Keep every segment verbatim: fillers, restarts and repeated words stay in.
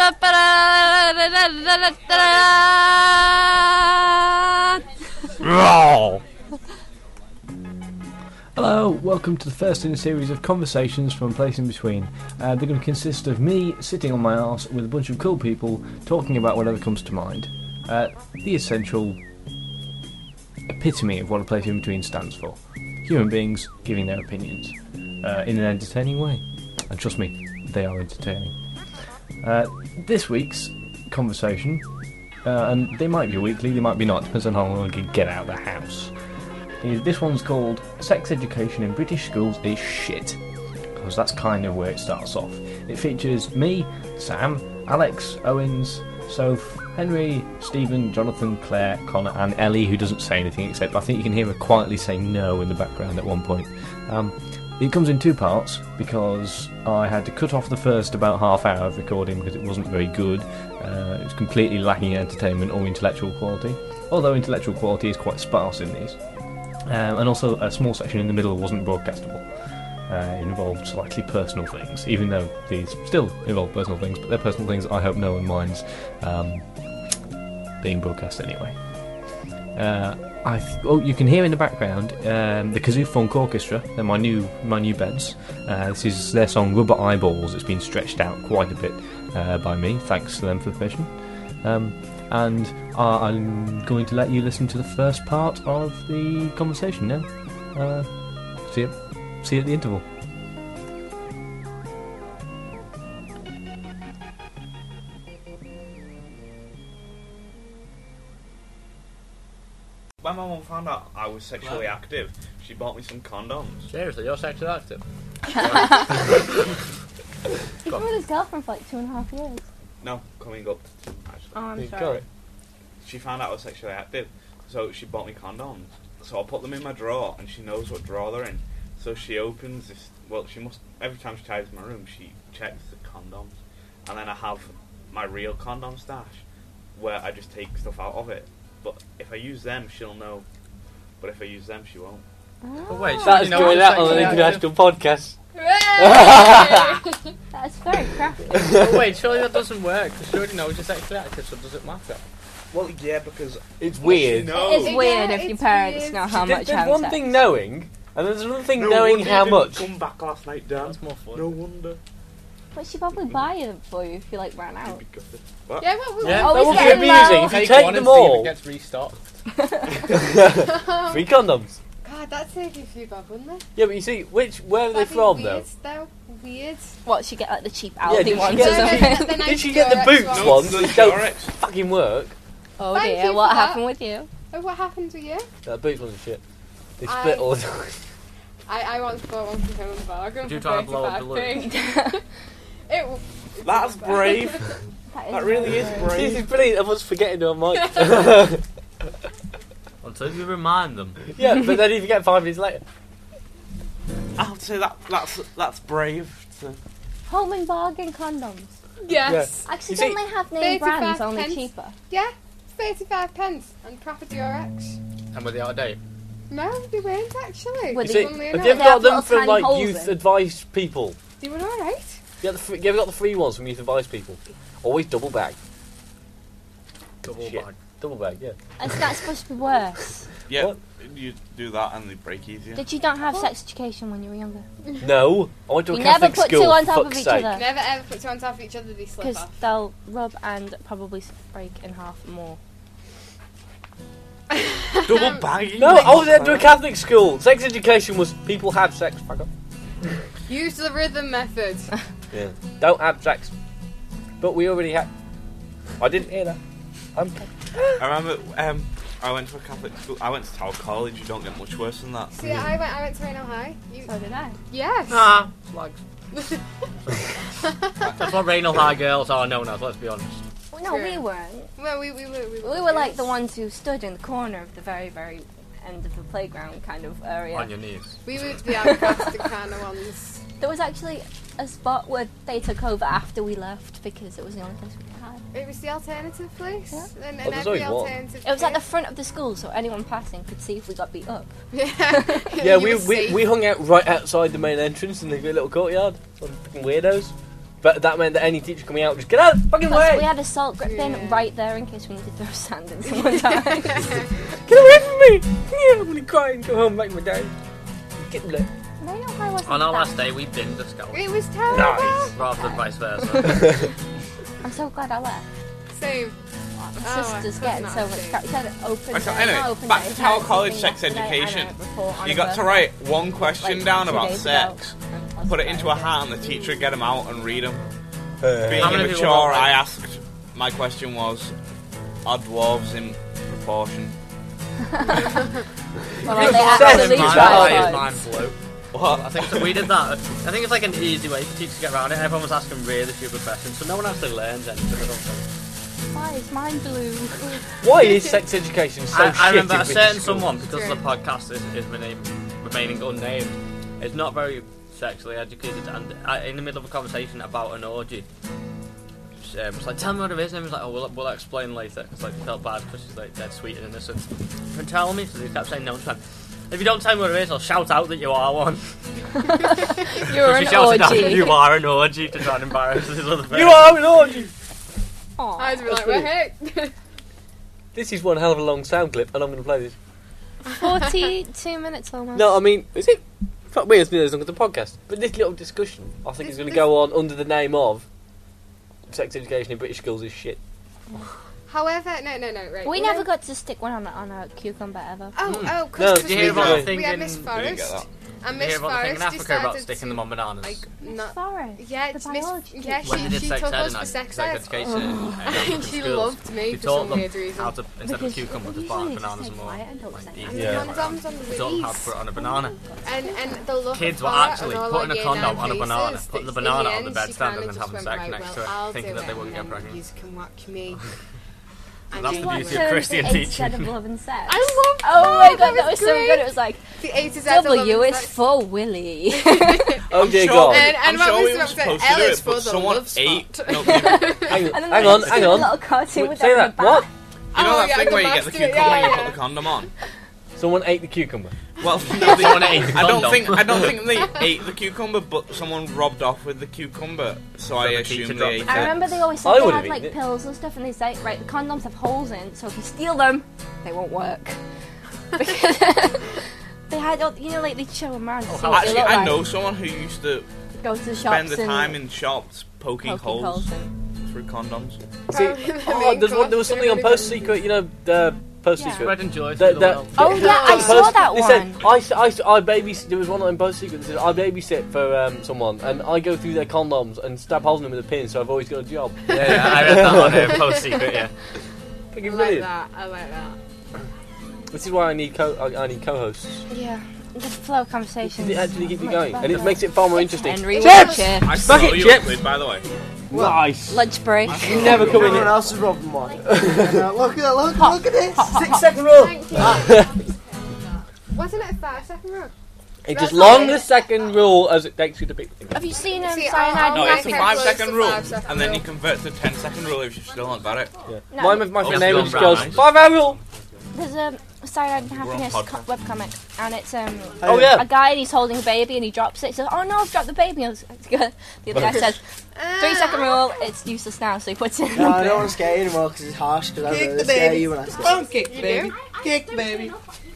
Hello, welcome to the first in a series of conversations from a place in between. Uh, they're going to consist of me sitting on my arse with a bunch of cool people talking about whatever comes to mind. Uh, the essential epitome of what a place in between stands for. Human beings giving their opinions uh, in an entertaining way. And trust me, they are entertaining. Uh, this week's conversation, uh, and they might be weekly, they might be not, depends on how long I can get out of the house. Is this one's called Sex Education in British Schools is Shit, because that's kind of where it starts off. It features me, Sam, Alex, Owens, Soph, Henry, Stephen, Jonathan, Claire, Connor and Ellie, who doesn't say anything except I think you can hear her quietly say no in the background at one point. Um, it comes in two parts because I had to cut off the first about half hour of recording because it wasn't very good. Uh, it was completely lacking in entertainment or intellectual quality, although intellectual quality is quite sparse in these. Um, and also a small section in the middle wasn't broadcastable. Uh, it involved slightly personal things, even though these still involve personal things, but they're personal things I hope no one minds um, being broadcast anyway. Uh, I th- oh, you can hear in the background um, the Kazoo Funk Orchestra. They're my new my new beds. Uh, this is their song Rubber Eyeballs. It's been stretched out quite a bit uh, by me. Thanks to them for the permission. Um, and uh, I'm going to let you listen to the first part of the conversation now. Uh, see you. See you at the interval. When my mum found out I was sexually wow. active, she bought me some condoms. Seriously, you're sexually active? You've been with his girlfriend for like two and a half years. No, coming up to two, actually. Oh, I'm sorry. She found out I was sexually active, so she bought me condoms. So I put them in my drawer, and she knows what drawer they're in. So she opens this, well, she must, every time she tidies my room, she checks the condoms. And then I have my real condom stash, where I just take stuff out of it. But if I use them, she'll know. But if I use them, she won't. Oh. But wait, that's going out on an international podcast. That's very crafty. But wait, surely that doesn't work, because she already knows you're sexually active, so does it matter? Well, yeah, because... It's weird. It's weird yeah, if your it's parents weird. know how There- much There's having one sex. thing knowing, and there's another thing No knowing wonder how you didn't much. come back last night, Dan. That's more fun. No wonder. But she'd probably buy it for you if you like ran out. You'd be gutted. What? Yeah, what was Yeah, Oh, that he's would be getting amusing low. if you Take take one them and see if all. it gets restocked. Free condoms. God, that'd take you a few bob, wouldn't it? Yeah, but you see, which where are they That'd be from weird, though? though. Weird. What, she get like the cheap Yeah, Aldi did she ones get or the- something? the nice Did she get the Durex boots ones. ones The that don't Durex. fucking work? Oh Thank dear, you what for that. happened with you? Oh, what happened to you? That boots wasn't shit. They I- split all the time. I, I once bought one from Home and Bargain Did you for try to blow up thirty-five the p. It w- That's brave. That, That really is This brave. is brilliant. I was forgetting on mic. Until you remind them. Yeah, but then you forget five minutes later. I have to say that that's that's brave. To... Home and Bargain condoms. Yes. Actually, You see, don't they have name thirty-five brands only pence. cheaper? Yeah, thirty-five pence and proper Durex. And were they out of date? No, they weren't actually. Were You they- see, Funnily have enough. you ever They got have them little from tiny like holes youth in. advice people? They were alright. You, got the free, you ever got the free ones from youth advice people? Always double bag. Double Shit. bag. Double bag, yeah. Is that supposed to be worse? Yeah, What? you do that and they break easier. Did you not have sex education when you were younger? No, I went to a You never Catholic put school. two on top fuck's of each sake. other. Never ever put two on top of each other, they slip Because off. they'll rub and probably break in half more. Double bagging. No, I was at a Catholic school. Sex education was people have sex. Fuck up. Use the rhythm method. Yeah. Don't have sex. But we already had. I didn't hear that. I'm. I remember um, I went to a Catholic school. I went to Tower College. You don't get much worse than that. See, I went, I went to Raynham High. You, So did I. yes. Nah, slugs. That's what Raynham High girls are known as, let's be honest. Well, no, True. we weren't. Well, we, we were. We were, We were like yes. the ones who stood in the corner of the very, very end of the playground kind of area. On your knees. We were the outcasted kind of ones. There was actually a spot where they took over after we left because it was the only place we had. It was the alternative place. Yeah. And, Oh, and there's every always one. alternative It was at the place. front of the school, so anyone passing could see if we got beat up. Yeah, Yeah, You we, were we safe. we hung out right outside the main entrance in the little courtyard. Some fucking weirdos. But that meant that any teacher coming out just get out of the fucking Plus, way. we had a salt grip bin Yeah. right there in case we needed to throw sand in someone's eyes. Get away from me! Yeah, I'm gonna cry and go home back to my dad. Get lit. No, no, I wasn't On our that. last day, we binned the scout. It was terrible. Nice. Rather than vice versa. I'm so glad I left. Same. My Oh, sister's I getting couldn't so much actually. crap. He had open Okay, day, anyway, not open back day, to he had our college thing sex yesterday and a education. report on You a got to birthday, write one question like, down two about days ago. sex, And I was put it like, into a hat, and the teacher would get them out and read them. Being How many people immature, got, like- I asked. My question was, are dwarves in proportion? Well, You're they obsessed actually with Mine, that. tried. mine blew. What? I think that we did that. I think it's like an easy way for teachers to get around it. Everyone was asking really stupid questions, so no one actually learns anything. I don't think. Why is mine blue? Why is sex education so I, shit? I remember in a British certain schools? someone, because the podcast is, is remain, remaining unnamed, is not very sexually educated, and I, in the middle of a conversation about an orgy, she, um, it's like, tell me what it is, and he was like, oh, we'll, we'll explain later, because like, I felt bad, because she's like dead sweet and innocent. And tell me, so he kept saying no, and she went, if you don't tell me what it is, I'll shout out that you are one. You're she an shouted out that orgy. you are an orgy to try and embarrass his other friend. You are an orgy! Aw. I was like, That's we're here. This is one hell of a long sound clip, and I'm going to play this. forty-two minutes almost. No, I mean, is it? Fuck me, it's been as long as the podcast. But this little discussion, I think, This- is going to this- go on under the name of sex education in British schools is shit. However, no, no, no, right. We you never know- got to stick one on a, on a cucumber ever. Oh, Mm. oh, No, because did you we, hear about had- the thing we had in- Miss Didn't get Forrest, that. and You Miss hear about the thing in Forrest Africa about decided sticking to, them on bananas? like, Miss not. Forrest. Yeah, The it's Miss. biology Yeah, teacher. when she, they did she sex took ed us and for sex sex ed. education in And she schools, loved me we for taught some them weird reason. how to, instead of Because cucumbers, we just buy usually bananas just and stay more. quiet and don't like, say easy. And Yeah. the condoms on the We taught them how to release. put it on a banana. And, and the look Kids of were horror actually on all putting our a year condom nine on a banana, faces putting the that in banana the on the end bed she stand kinda and then just having went, sex right, next to well, it, I'll thinking do that they it, wouldn't and get then pregnant. yous can watch me. That's And the do beauty it. of Turn Christian to eight teaching. instead of love and sex. I love Oh my that, god, that was was so great. good. It was like The A to Z of W love is and sex. for Willy. Oh dear sure- God! And- I'm and what sure was we the were opposite? supposed to L do is it, for but the someone love ate. spot. No, you hang, And then hang there on, was hang a on. little cartoon Wait, with say them in that. the What? back. know Oh, that yeah, thing the where you get the basket, cucumber yeah, and you yeah. put the condom on? Someone ate the cucumber. Well, no, they, Someone ate the I don't condom. think I don't think they ate the cucumber, but someone robbed off with the cucumber, so I the teacher assume dropped they ate the I it. remember they always I said they would've had eaten like it. pills and stuff, and they say, right, the condoms have holes in, so if you steal them, they won't work. Because they had, all- you know, like they'd show them around. to see what they Actually, look I like. know someone who used to Go to the shops spend the and time in shops poking, poking holes, holes in. through condoms. See, Probably the oh, main there's one, there was course, something on really Post good. Secret, you know, the Post Yeah. Secret. Spread and joy The- through the the- world. Oh yeah, I Post- saw that they one. said, I, s- I, s- I babysit, there was one on Post Secret that said, I babysit for um, someone, and I go through their condoms and stab holes in them with a pin, so I've always got a job. Yeah, yeah, I read that on uh, Post Secret, yeah. I Fucking like brilliant. that. I like that. This is why I need co- I, I need co-hosts. Yeah, the flow of conversation. It actually keeps you going, and it makes it far more interesting. Henry Chips! Chip. I Smack saw it, you Chips! a quid, by the way. Nice. Lunch break. You never come in Everyone here. else is robbing one. And, uh, look at that, look, look at this. Six Oh. second rule. Thank you. Wasn't it a five second rule? It's as long the second rule as it takes you to pick things. Have you seen um, See, Cyanide I'll- No, I'll it's a make five it second close to rule, five second and then rule. you convert to ten second rule if you've still not got it. Yeah. My, my friend Oh, name that's just gone goes, round. five hour rule! There's a Cyanide and Happiness on co- webcomic, and it's um Oh yeah. a guy and he's holding a baby and he drops it. He says, "Oh no, I've dropped the baby." And the other guy says, three second rule, it's useless now." So he puts it in. No, the I bin. don't want to scare you anymore because it's harsh. Because I Kick really the scare baby. you when I scare Don't kick the You baby. do? Kick the baby.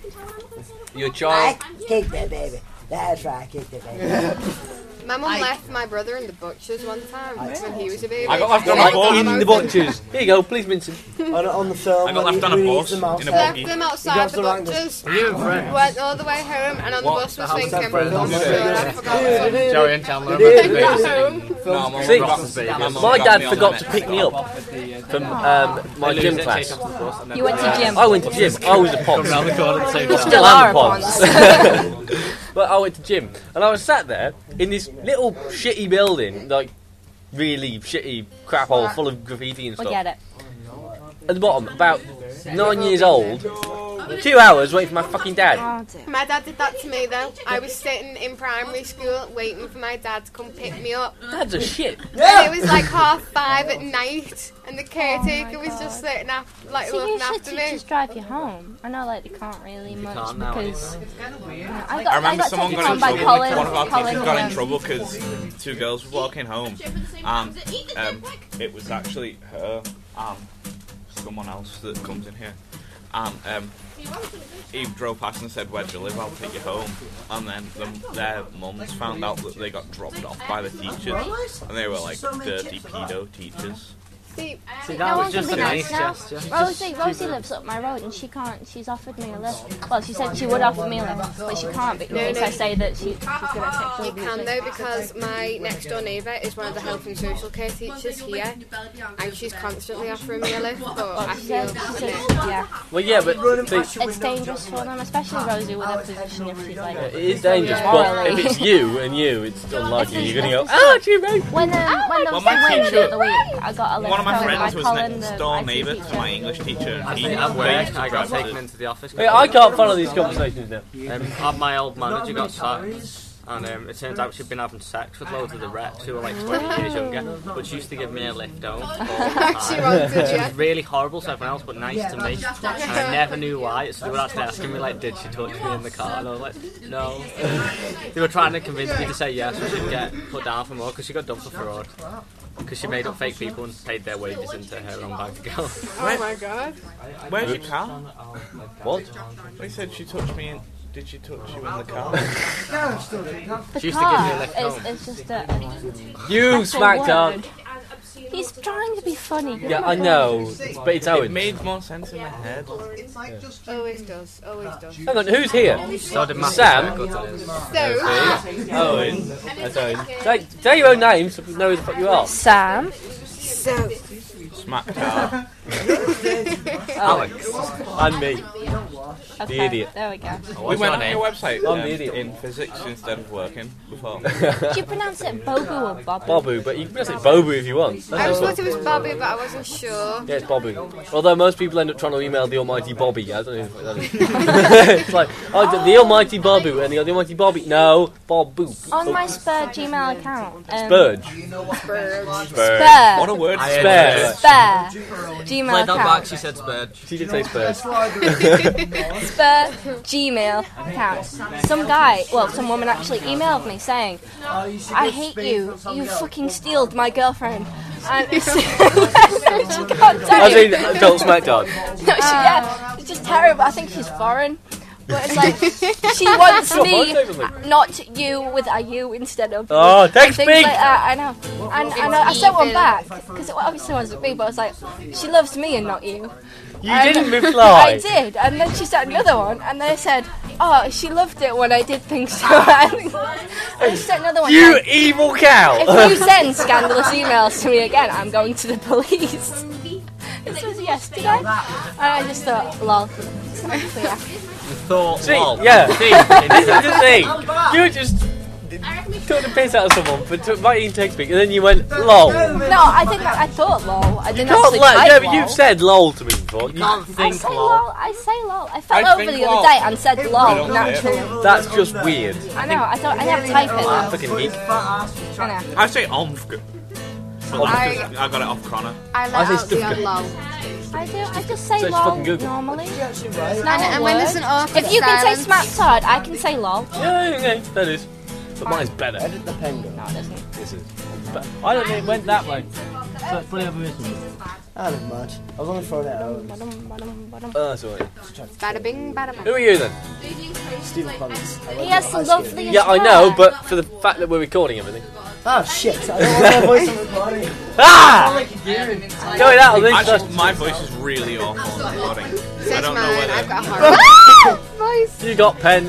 You're a child. Kick the baby. That's right, kick the baby. My mum I- left my brother in the butchers one time when he was a baby. I got left on Yeah, a bus. In the butchers. Here you go, please, Vincent. on, on the film. I got when left he- on a when he bus eats them in a outside. Left buggy. them He outside goes the to Rangers. butchers. Are you and friends? Went all the way home, and on the What? bus was How was thinking, that friends? "Oh, Did God, it? I forgot something." Joey and Chandler. Did Then got home. No, my See, mum got- my mum My got dad me on forgot the to next pick me one. up from um, my gym class. You went to gym. I went to gym. I was a From pops. round the corner at the same You time. still and are a pods. Pons. But I went to gym, and I was sat there in this little shitty building, like really shitty crap hole full of graffiti and stuff. Forget it. At the bottom, about nine years old, Two hours waiting for my fucking dad. Oh dear. My dad did that to me though. I was sitting in primary school waiting for my dad to come pick me up. Dad's a shit. And it was like half five at night, and the caretaker Oh my was just God. sitting after, like So looking usually after me. teachers drive you home. I know, like they can't really much can't now, because yeah, I got I remember got someone taken got home in by trouble. Colin. One of our Colin teachers got in um, trouble because two girls were walking home, and um, it was actually her and someone else that comes in here. And um, Eve drove past and said, "Where do you live? I'll take you home." And then them, their mums found out that they got dropped off by the teachers, and they were like dirty pedo teachers. See, See, No that one was can just be a nice nice now. gesture. Rosie, Rosie lives up my road and she can't. She's offered me a lift. Well, she said she would offer me a lift, but she can't because No, no. I say that she, she's good at sexual you abuse. can though, because my next door neighbour is one of the health and social care teachers here, and she's constantly offering me a lift. But I She feel, said, she said, yeah, Well, yeah, but see, it's dangerous for them, especially Rosie with her position if she's like. it is dangerous. Yeah. But if it's you and you, it's unlikely you're gonna go. Ah, gee, mate. When um, when there was Well, my the wind teacher- the other week, I got a lift One of my home by friends was Colin, next the door I T neighbour to teacher. my English teacher. I He think at they work, used to I got grab taken the- into the office. Hey, I can't follow these conversations now. Um, uh, my old manager got sacked, and um, it turns out she'd been having sex with loads of the reps who were like twenty years younger, but she used to give me a lift home. all the she time. wanted She was you. really horrible to everyone else, but nice to me. And I never knew why. So they were actually asking me, like, did she touch me in the car? And I was like, no. They were trying to convince me to say yes, so she'd get put down for more, because she got done for fraud. Because she made up fake people and paid their wages into her own bank account. Oh my god. Where's your car? What? They said she touched me in. Did she touch you in the car? The She used to give me a car lift is, home. is just a. You that's a smacked up. word. He's trying to be funny. Yeah, I know, but it's It Owen. made more sense in my head. Always does. Always does. Hang on, who's here? So did Matthew Sam? Nicholson. So, Owen. That's Owen. Say, say your own name so we know who the fuck you are. Sam. so Smacked her. Alex. And me. Okay, idiot. There we go. We went your on name? your website I'm um, the idiot. in physics instead of working before. Do you pronounce it Bobu or Bobu? Bobu, but you can say Bobu if you want. I That's was also, thought it was Bobby, but I wasn't sure. yeah, it's Bobu. Although most people end up trying to email the almighty Bobby. I don't know who that is. It's like, oh, the, the almighty Bobu, and the, the almighty Bobby. No, Bobu. On my Spur Gmail account. Um, Spurge. Spur. What a word. I Spare. Spur. Gmail Played that back, account. she said spurge. She did say Spurge. Spur Gmail account. Some guy, well, some woman actually emailed me saying, I hate you. You fucking stealed my girlfriend. And she can't tell As you. in, adult smackdown. No, she, yeah, it's just terrible. I think she's foreign. But it's like, she wants me, not you, with a U instead of. Oh, text things me! like that, I know. And, and I, I sent one back, because it obviously wasn't me, but I was like, she loves me and not you. You And didn't reply. I did, and then she sent another one, and they said, oh, she loved it when I did things to her. And she sent another one. You saying, evil cow! if you send scandalous emails to me again, I'm going to the police. This was yesterday, and I just thought, lol. So, yeah. Thought, See, lol. yeah. See, This is the thing. You just took the piss out of someone for t- writing text speak, and then you went lol. No, I think I, I thought lol. I didn't Can't actually let, type yeah, but lol. you've said lol to me before. You- can't I think say lol. lol. I say lol. I fell I over think the lol. other day and said I lol don't naturally. That's just weird. I know. I thought I never type it. Though. Fucking geek. I know. I say omfg. I, I got it off Connor. I I let say out the Stufka. odd lol. I do. I just say So it's lol fucking Google. normally. It's not And, a and when word. there's an awkward If you can say silence- smack tard, I can say lol. Yeah, yeah, that is. But mine's better. Edit the penguin. No, it doesn't. This is. But I don't think it went that way. So put it over this one. I don't know much. I was only throwing it out. Ba-dum, ba-dum, ba-dum. Oh, that's alright. Bada bing, bada Who bing. are you then? Stephen Clements. I He went has to the high school. loveliest Yeah, I know, hair. but for the fact that we're recording everything. Oh shit! I don't want my voice on recording. Ah! Going out of this. Actually, my voice is really awful on recording. I Says don't know mine, I've whether got a horrible voice. You got pen.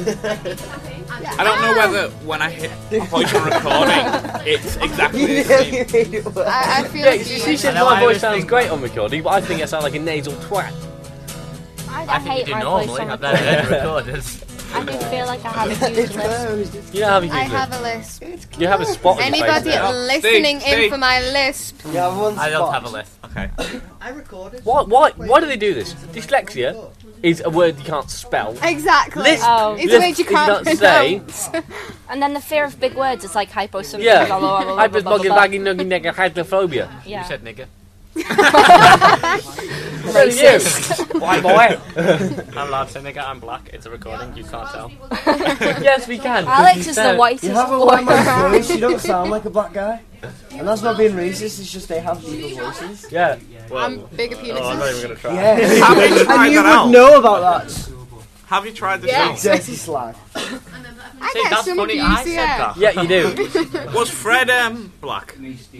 I don't know whether when I hit voice on recording, it's exactly the same. I, I feel Yeah, like she, you. she said I know, my I voice always sounds think- great on recording, but I think I sound like a nasal twat. I, I, I think you hate do my normally. voice on I've never heard it recording. recorded. I do feel like I have a huge It's list. closed. You don't have a I huge have list. a list. You have a spot on your face Anybody now. listening Steve, in Steve. for my lisp? You have one I don't spot. have a list. Okay. I recorded. Why, why, why do they do this? Dyslexia is a word you can't spell. Exactly. Lisp Oh. It's a word you is can't not say. pronounce. And then the fear of big words is like hypo something. Yeah. blah, blah, blah, blah, blah, blah, Hypersmoggy, blah. baggy, nuggy, nigger, hydrophobia. You Yeah. said nigger. Racist. Why, boy? I'm allowed to say nigger. I'm black. It's a recording. You can't tell. Yes, we can. Alex You is the said- whitest You have a boy white man's around. voice. You don't sound like a black guy. And that's not being racist. It's just they have deeper voices. Yeah. I'm bigger penises. Oh, I'm not even gonna try. Yeah. Have you tried And you that would out? know about that. Have you tried this Yeah. out? Dirty slag. I See, get that's some funny. abuse I said here. that. Yeah, you do. Was Fred um black?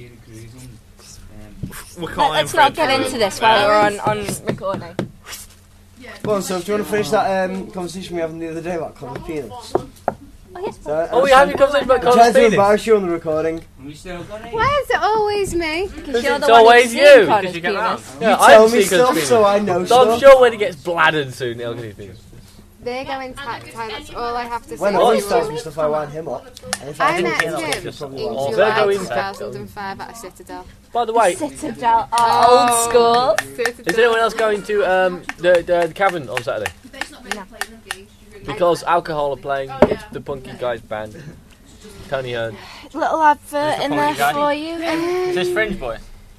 We're Let, calling let's him not Fred. get into this while we're on, on recording. Go on, so do you want to finish that um, conversation we had the other day about Conor penis? Oh, yes. So, Oh, we have your conversation about I'm Connor's trying to penis. embarrass you on the recording. Why is it always me? Because you're the It's one always who's you, seen 'cause Connor's you get penis. round. Yeah, You I've tell me seen Connor's stuff penis. so I know So I'm stuff. sure when it gets bladdered soon, it'll get his penis. They're going tactile. That's all I have to say. When to Ollie you tells all. me stuff, I wind him up. And if I didn't met tell him you, probably in won't. Oh, they're July going- two thousand five at a Citadel. By the way, Citadel, oh, old school. Citadel. is anyone else going to um, the, the, the Cavern on Saturday? Because Alcohol are playing. It's the Punky Guys band. Tony Hearn. Little advert Who's the in there funky guy? for you. Is this Fringe Boy?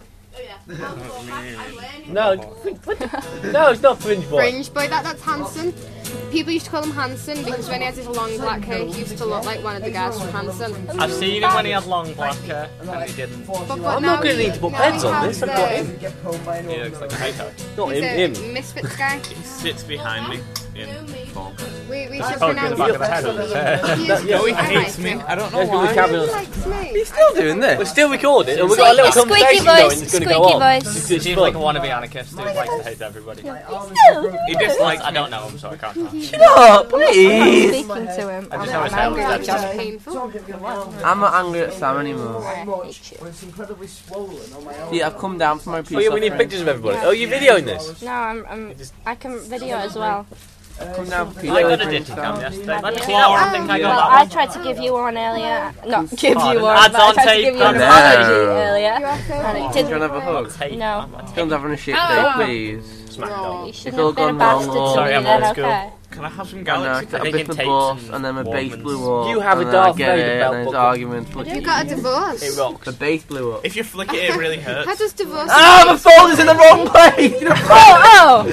No, no, it's not Fringe Boy. Fringe boy, that, that's Hanson. People used to call him Hanson because when he had his long black hair, he used to look like one of the guys from Hanson. I've seen him when he had long black hair, and he didn't. But, but I'm now not going to he- need to put now pens he on has this. I've got the- him. Get pulled by an He looks like a hater. Not He's him. a Him. Misfits guy. He sits behind me in form. We, we should Oh, in the pronounce back it. of the head. He is- No, he I hates like me. him. I don't know Let's go to the why. Cavern He on likes me. He's still doing this. We're still recording, and we've got a little Squeaky conversation voice, going that's going to go squeaky on. voice. It's, He it's seems like a fun. wannabe anarchist who likes to hate everybody. He dislikes I don't know him, so I can't tell. Shut up, I'm please. speaking to him. I I'm, just know his I'm hair angry was at That's John. just painful. I'm not angry at Sam anymore. I hate you. When it's incredibly swollen on my own. Yeah, I've come down for my peace Oh yeah, we need offering. pictures of everybody. Oh, you're videoing this? No, I'm, I'm, I can video as well. I've come down for peace I got a offering, digicam Sam. yesterday. Let me see that one. I think I Well, got I that tried to give you one earlier. Not give Oh, you the one, ad's but I on tried to tape. give you an No. apology earlier. You are so And it Do you didn't. want to have a hug? one. Tape. No. Comes having a shit Oh. day, please. Smackdown. You shouldn't It's all have been a gone wrong, bastard to or- me Sorry, I'm then, old school. okay? Can I have some And I, galaxy I I think bit in the tapes boss, and and then my bass Walkmans. blew up. You have a and then I Darth get Vader it, belt and there's buckle. arguments. What You do got a divorce. It rocks. The bass blew up. If you flick it, it really hurts. How does divorce? Ah, my phone is in the wrong place! Oh,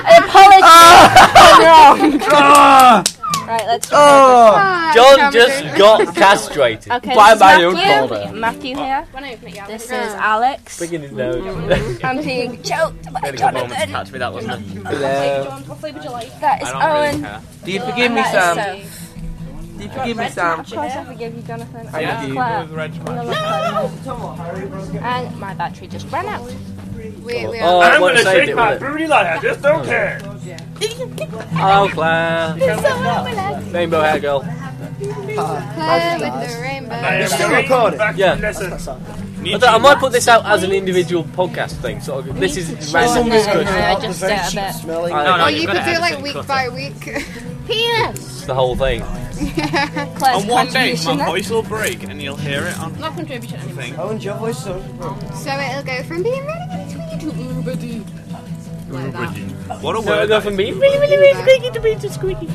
oh! Apology! I'm wrong. Right, let's try Oh! Ah, John comedy. just got castrated. Okay, Bye this is bye, you Matthew. called Matthew here. This is Alex. Picking his nose. I'm being choked by Really good moment to Jonathan. catch me, that wasn't it? Hello. That is I don't really Owen. care. Do you forgive me, That Sam? is Soph. Do you forgive me, Sam? Of course I forgive you, Jonathan. I And do. Claire. With Reg I love Claire. And my battery just ran out. We, we Oh, are. I want to save it, wasn't it? Fruity light, I just don't care. Oh, Claire. Rainbow hair girl. Claire with the rainbow. You're still recording? Yeah. I, don't- I might put this out as an individual podcast thing. Sort of, this is random Sure, discussion. I just Very uh, a cheap bit. smelling. I- No, no, Or you've you got could to do edit like and week cut by it. week. Penis! It's the whole thing. Claire's And one day contribution my there. voice will break and you'll hear it on Not contribution anymore. thing. Oh, and your voice so So it'll go from being really, really squeaky to uber deep. Like that. What a So I word go that from is. being really, really, really squeaky to being too squeaky.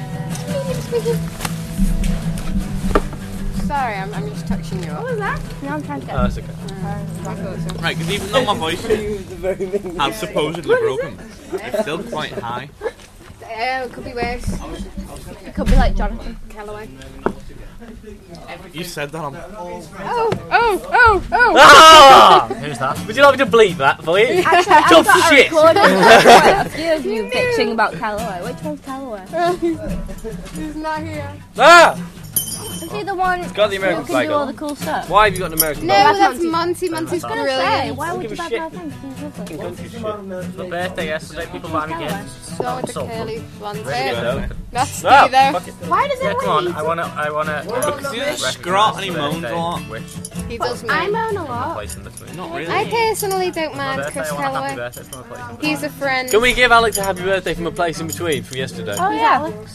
Sorry, I'm, I'm just touching you up. What was that? No, I'm trying to get Oh, that's okay. I thought so. Right, because even though my voice the very thing. has supposedly broken, it's still quite high. Uh, it could be worse. It could be like Jonathan. Callaway. You said that on. Oh, oh, oh, oh! Ah! Who's that? Would you like me to bleep that for you? Actually, I've Tough got a shit. recording of quite a few of you bitching about Callaway. Which one's Callaway? He's not here. Ah! Is he the one got the American who can flag do all on. the cool stuff? Why have you got an American No, flag? that's Monty. Monty's I was gonna say, brilliant. why would Give you a buy shit. bad things? He's lovely. Country shit. My birthday yesterday, people buy me gifts. So with the curly blonde Really hair. good, isn't it? That's Ah, Steve though. fuck it. Why does Yeah, it come on, I wanna, I wanna. Because he's a scrot and he moans a lot. Which He does I me. moan a my lot. place in between. Not I really. personally don't My mind birthday, Chris I want a happy Callaway. birthday from my place in between. He's a friend. Can we give Alex a happy birthday from a place in between from yesterday? Oh yeah, Alex.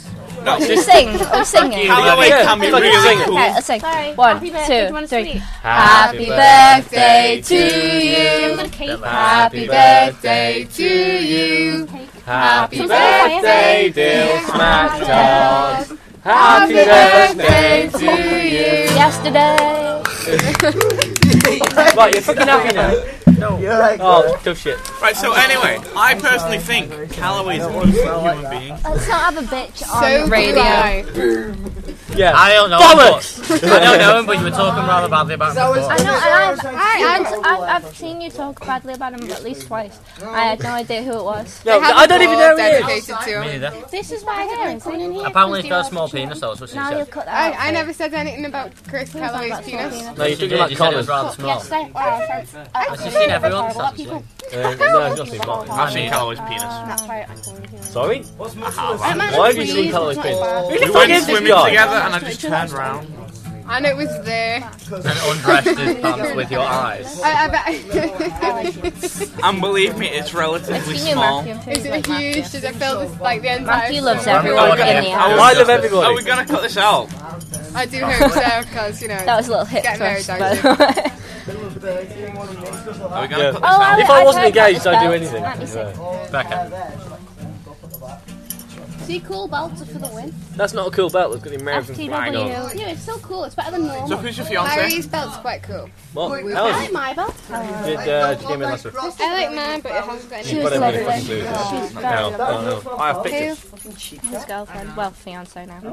No. Should we sing? Are we singing? Callaway Yeah, can be fucking really sing it. cool. Okay, let's sing. Sorry. One, Happy birthday. Do you two, want a three. sweet? Happy birthday to you. Happy birthday to you. Happy birthday, birthday, dear Smack Dog. Happy birthday to you. Yesterday. Right, you're fucking happy now. You're like, Oh, tough shit. Right, so anyway, I personally think Callaway's a decent human being. Let's not have a bitch on So radio. radio. Yeah. I don't know Bollocks! him, but, I don't know him, but you were talking rather badly about him before. I know, and I've, I, I've, I've, I've seen you talk badly about him at least twice. I had no idea who it was. No, They have I a don't even ball know who he is. dedicated to Me him. neither. This is why I like coming in here. Apparently he's got a small penis, though, that's what she Now you'll said. cut that out. I, I never said anything about Chris Calloway's About small penis. penis. No, you're She talking did, about you said it Connors. was rather small. Yes, I, uh, I, Has she seen everyone's? What people? Uh, no, I've not seen mine. I've seen Callaway's penis. That's right. I told you. Sorry? I Why have you seen Callaway's penis? Who the We fuck went is this swimming guy? together and I just turned around. And it was there. And undressed his pants with your eyes. I, I bet. And believe me, it's I've relatively seen you, small. Matthew. Is it huge? Does it fill this, like the entire? Matthew loves Are everyone we in gonna- the are we- I house. love everybody. Are we gonna cut this out? I do hope so, because you know. That was a little hip Get married, thrust, don't by you? the way. Are we gonna Yeah. cut this Oh, out? If I- I I've wasn't heard engaged, that I'd do belt. anything. Let me see. Yeah. Becca. See, cool belter for the win. That's not a cool belt. It's got the American F T flag on. W. Yeah, it's still cool. It's better than normal. So who's your fiance? Harry's belt's quite cool. What? I How's like my belt. Did, uh, did you give me last week? I like mine, but it hasn't got She any. was Whatever you lovely. fucking do. She's very No, lovely. no, no. I have pictures. His girlfriend, well, fiance now.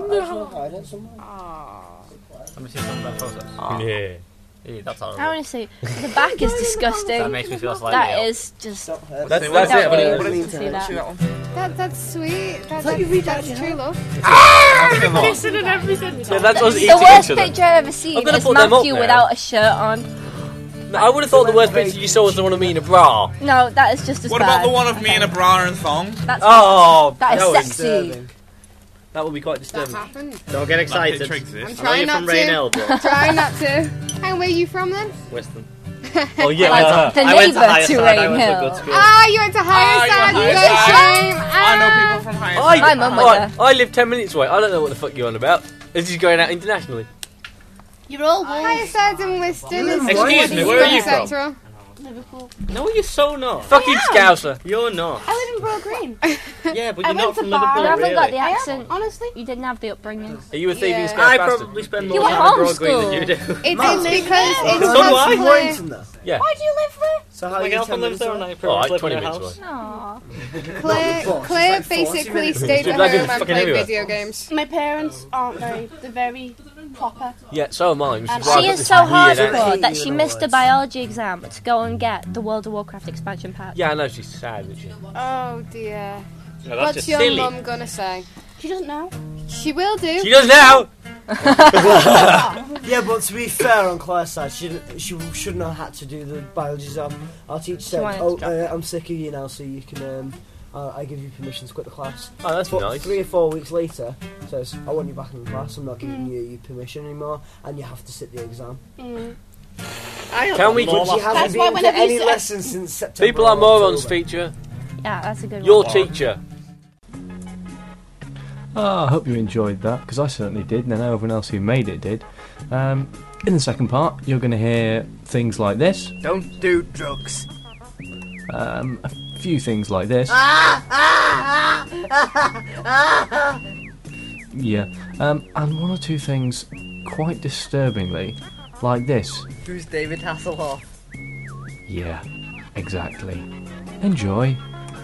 Let me see some of that photos. Yeah. Ew, that's horrible. I want to see. The back is That disgusting. makes me feel slightly That ill. is just. That's, Say that's what? it. That But was- it, see that. See that one? That, that's sweet. That, that's, that's true love. Kissing and everything. yeah, that's us eating The worst each other. picture I've ever seen I'm gonna is put them up Matthew now. without a shirt on. I would have thought the worst picture you saw was the one of me in a bra. No, that is just as What bad. about the one of me in a bra and thong? That's Oh, that is no, it's- sexy. that would be quite That disturbing. happened. Don't get That excited. picture I'm exists. I know you're trying from not Raynell, to. but Trying not to. And where are you from then? Western. Oh yeah, Like uh, the I went to neighbour higher to side, I Rain went to a Hill. good school. Ah, you went to Ah, higher you're side. higher No side. shame. I know Ah. people from higher I, My mum went I, there. I live ten minutes away. I don't know what the fuck you're on about. This is going out internationally. You're all Higher wolves. side's in Weston. It's Excuse me, where are you from? Central. Liverpool. No, you're so not. Fucking Scouser. You're not. I live in Borough Green. Yeah, but I you're went not to from Bar- Liverpool, You haven't really. got the I am, accent. honestly. You didn't have the upbringing. Are you a thieving Yeah. Scout I bastard? probably spend You more were time at Broad Green than homeschooled. you do. It's, it's because it's So because do I. Claire- Warrington though. Yeah. Why do you live there? So how My are you girlfriend ten lives there and minutes I Oh, like live in twenty her minutes house. away. Aww. Claire, Forty, Claire it's like forty basically minutes. stayed Dude, with like her it's and fucking played everywhere. video games. My parents aren't very. They're very proper. Yeah, so am I. Which And is why I've She got is this so weird hardcore accent. that she missed a biology exam to go and get the World of Warcraft expansion pack. Yeah, I know she's sad, isn't she? Oh dear. No, that's What's just your silly. mum gonna say? She doesn't know. She will do. She does now. Yeah, but to be fair on Claire's side, she didn't, she shouldn't have had to do the biology exam. Our teacher said, wanted "Oh, to uh, I'm sick of you now, so you can. Um, uh, I give you permission to quit the class." Oh, that's But nice. three or four weeks later, says, "I want you back in the class. I'm not giving you your permission anymore, and you have to sit the exam." Mm. Can we? But she hasn't That's why been to whenever you any sit- lessons since September. People are or morons, October. feature. Yeah, that's a good Your one. teacher. Ah, I hope you enjoyed that, because I certainly did, and I know everyone else who made it did. Um, in the second part, you're going to hear things like this, Don't do drugs. um, a few things like this. Yeah, um, and one or two things quite disturbingly, like this. Who's David Hasselhoff? Yeah, exactly. Enjoy.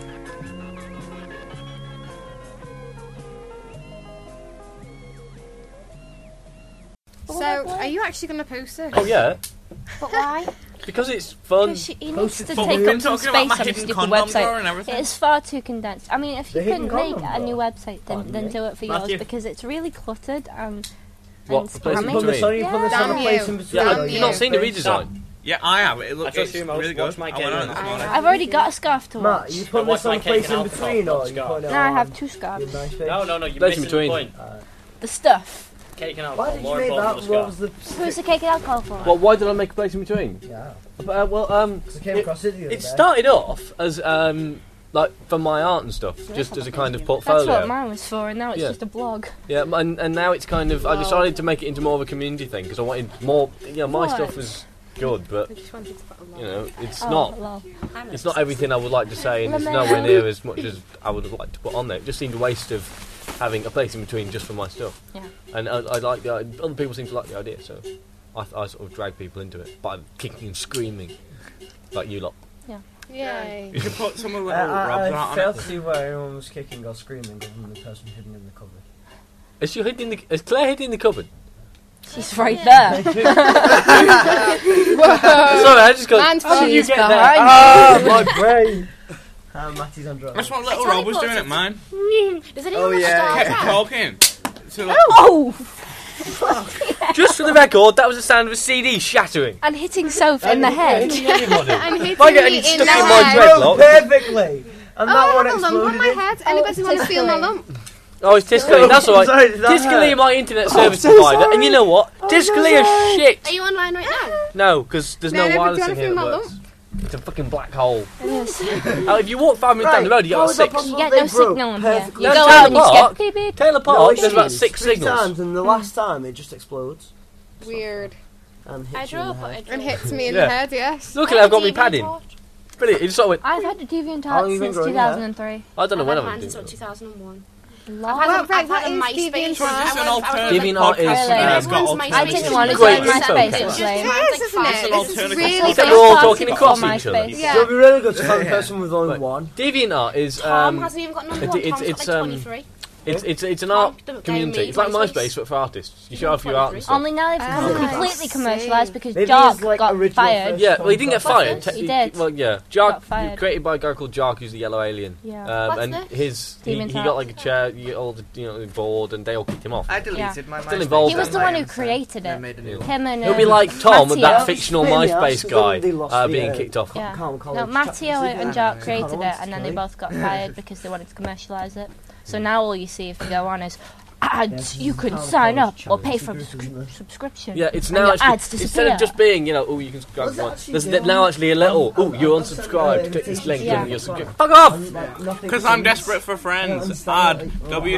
So, are you actually gonna post it? Oh yeah, But why? because it's fun. Because she, he Post needs it to for take me. up some Talking about space my on a hidden stupid condom drawer website. and everything. It is far too condensed. I mean, if The you hidden could make condom a new drawer? website, then, Pardon then me? do it for Matthew? yours, because it's really cluttered and, What, and the place in spammy. Put this on, between? you put this on Damn a place you. in between. Yeah, Damn have you. you not seen the redesign? Yeah, I have. It looks I just it's assume I was- really good. watch my I went on it game this and morning. I've already got a scarf to Matt, watch. you I put watch this on my a place cake in and between, alcohol, or not you scarf. put it Now I on have two your scarves. nice page? No, no, no, you're Place in missing the between. point. The stuff. Cake and Why alcohol, did you more make important that? than the What was scarf. the? Who's the cake and alcohol for? Well, why did I make a place in between? Yeah. Uh, well, um, 'Cause I came it, across it the other it day. started off as um, like for my art and stuff, just as a kind of That's portfolio. what mine was for, and now it's Yeah. just a blog. Yeah, and, and now it's kind of. I decided to make it into more of a community thing because I wanted more. You know, my What? stuff was good, but you know, it's Oh, not. lol. It's not everything I would like to say, and it's nowhere near as much as I would have liked to put on there. It just seemed a waste of having a place in between just for my stuff. Yeah. And I, I like the i- other people seem to like the idea, so I, I sort of drag people into it by kicking and screaming, like you lot. Yay. You could put some of the Uh, little Rob's I, I art on failed it. to see where anyone was kicking or screaming other than the person hidden in the cupboard. Is she hidden in the? Is Claire hidden in the cupboard? She's right there. Sorry, I just got. Man's How did you She's get there? behind Ah, my brain. Uh, Matty's on drugs. That's what little It's Rob was only doing at mine. Does anyone Oh, watch yeah. Star Kept Trek? talking. So, like, Oh! Just for the record, that was the sound of a C D shattering. And hitting Soph in the head. Hitting anybody. And hitting If I get me any in stuck the in my head. dreadlock. Perfectly! And Oh, that I one have a lump on exploded my in. head. Anybody want to feel my Tiscali. lump? Oh, it's Tiscali, that's alright. Sorry, did that Tiscali hurt? are my internet Oh, service so provider, sorry. and you know what? Oh, Tiscali so are sorry. shit. Are you online right now? No, because there's no No, no, but wireless do you in here wanna that feel my works. It's a fucking black hole. It is. Oh, if you walk five minutes down the road, you how get is that six. possible? You get They no broke signal in here. perfectly. You No, go Taylor out and you just Park. get beep beep. Taylor No Park, there's about issues. six Three signals. times, and the last time it just explodes Weird. and I hits you in drove, the but I head. drove. And hits me in Yeah. the head, yes. Luckily, I've got my pad in. Brilliant. It just sort of went. I've had a DeviantArt How long you been since growing two thousand three. I don't know I've when had I'm mine going since to do two thousand one. Lol. I've had Well, a, I've right, had a what is MySpace. DeviantArt? So is this I an was- I was alternative Deviant like- Art is, podcast? Really? It's got Everyone's alternative I didn't want to Great join info. MySpace, It's it was just lame. mine's like Isn't five. it? It's an This is alternative really podcast. Except good. we're all Started talking before across each MySpace. other. Yeah. So it'd be really good to find a Yeah. person with only Right. one. DeviantArt is Tom um, hasn't even got number it- one. it's- Tom's it's, got like um, twenty-three. it's it's it's an Tom, art don't- don't community. mean It's like MySpace. MySpace but for artists. You show off your art and stuff. Only now they've become Ah, completely I commercialised see. because Maybe Dark it's like got original fired. first Yeah, well, he didn't get What's fired. this? Te- He did. Well, yeah, Jark, Got fired. created by a guy called Jark, who's the yellow alien. Yeah. Um, What's and this? his he, he Demon's got like a chair, you get all the you know board, and they all kicked him off. I deleted my Still MySpace involved He was in the that. one who created I it. made a new Yeah. one. Him and He'll um, be like Tom with that Matteo. fictional Pain in the MySpace arse, guy they lost uh, the, being uh, kicked off. Yeah. Calm No, College Matteo chapters, and isn't Jark it? created Can't it, and then they wait. both got fired because they wanted to commercialise it. So now all you see if you go on is ads. You can Calm sign up College or pay challenge. for a It's a good subscri- subscription. Yeah, it's And now your actually ads instead disappear. of just being you know oh you can subscribe. Was to it one. actually There's good? now actually a little oh you're I've unsubscribed. sent Click this link Yeah. and you're subscribed. Fuck off! Because I'm desperate for friends. Add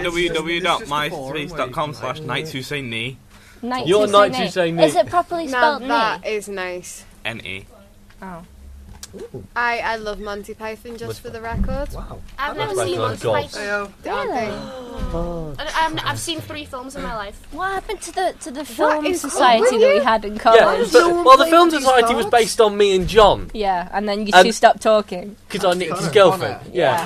www.myspace.com slash nights who say knee. Night You're to Night say to say Knee. Knee. Is it properly Now spelled knee? that is nice. N E. Oh. I, I love Monty Python, just for the record. Wow. I've never That's seen like Monty gods. Python. Really? Oh. And I've, I've seen three films in my life. What happened to the to the film is society wrong with that we you? had in Yeah, college? but, no one well the played film with these society was cards? based on me and John Yeah, and then you And- two stopped talking. because I nicked his girlfriend. Yeah.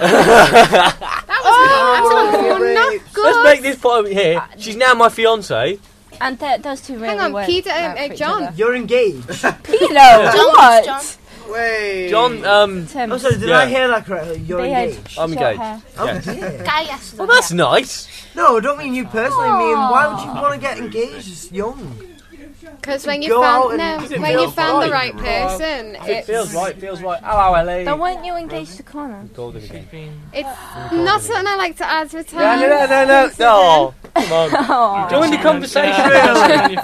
That was Oh, not Let's good. make this point here. She's now my fiance. And th- those two really Hang on, weren't Peter right and for each uh, John. other. You're engaged. Peter, John, what? John. Wait. John, um, Tim. I'm sorry, did Yeah. I hear that correctly? You're They had engaged. I'm short engaged. hair. Oh, Yeah. dear. Guy yesterday. Well, that's nice. No, I don't mean you personally. I mean, why would you want to get engaged as young? Because when you Go out found and- no, It when you feels found the right. right person, It it's, feels right, feels right. Hello, Ellie. Then weren't you engaged to Connor? Golden again. it's not something I like to advertise. No, no, no, no, no. No. Come on. Oh. Join the conversation.